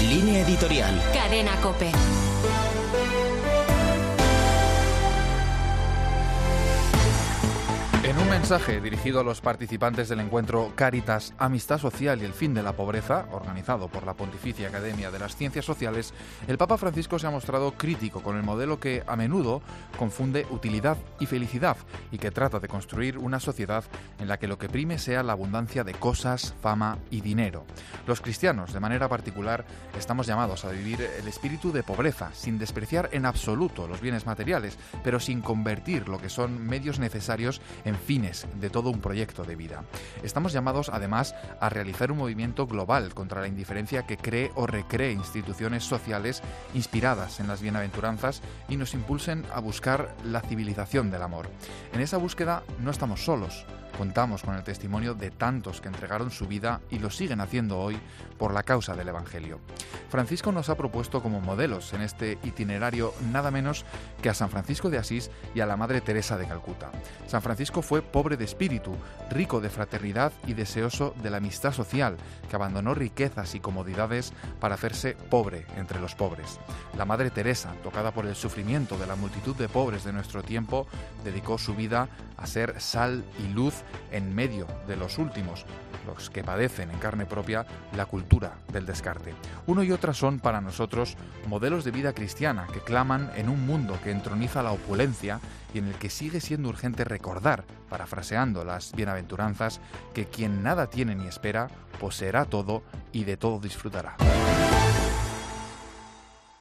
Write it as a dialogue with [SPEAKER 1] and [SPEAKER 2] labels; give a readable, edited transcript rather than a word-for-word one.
[SPEAKER 1] Línea editorial.
[SPEAKER 2] Cadena COPE.
[SPEAKER 3] En un mensaje dirigido a los participantes del encuentro Cáritas, Amistad Social y el Fin de la Pobreza, organizado por la Pontificia Academia de las Ciencias Sociales, el Papa Francisco se ha mostrado crítico con el modelo que a menudo confunde utilidad y felicidad y que trata de construir una sociedad en la que lo que prime sea la abundancia de cosas, fama y dinero. Los cristianos, de manera particular, estamos llamados a vivir el espíritu de pobreza, sin despreciar en absoluto los bienes materiales, pero sin convertir lo que son medios necesarios en fines de todo un proyecto de vida. Estamos llamados, además, a realizar un movimiento global contra la indiferencia que cree o recree instituciones sociales inspiradas en las bienaventuranzas y nos impulsen a buscar la civilización del amor. En esa búsqueda no estamos solos. Contamos con el testimonio de tantos que entregaron su vida y lo siguen haciendo hoy por la causa del Evangelio. Francisco nos ha propuesto como modelos en este itinerario nada menos que a San Francisco de Asís y a la Madre Teresa de Calcuta. San Francisco fue pobre de espíritu, rico de fraternidad y deseoso de la amistad social, que abandonó riquezas y comodidades para hacerse pobre entre los pobres. La Madre Teresa, tocada por el sufrimiento de la multitud de pobres de nuestro tiempo, dedicó su vida a ser sal y luz en medio de los últimos, los que padecen en carne propia la cultura del descarte. Uno y otra son para nosotros modelos de vida cristiana que claman en un mundo que entroniza la opulencia y en el que sigue siendo urgente recordar, parafraseando las bienaventuranzas, que quien nada tiene ni espera, poseerá todo y de todo disfrutará.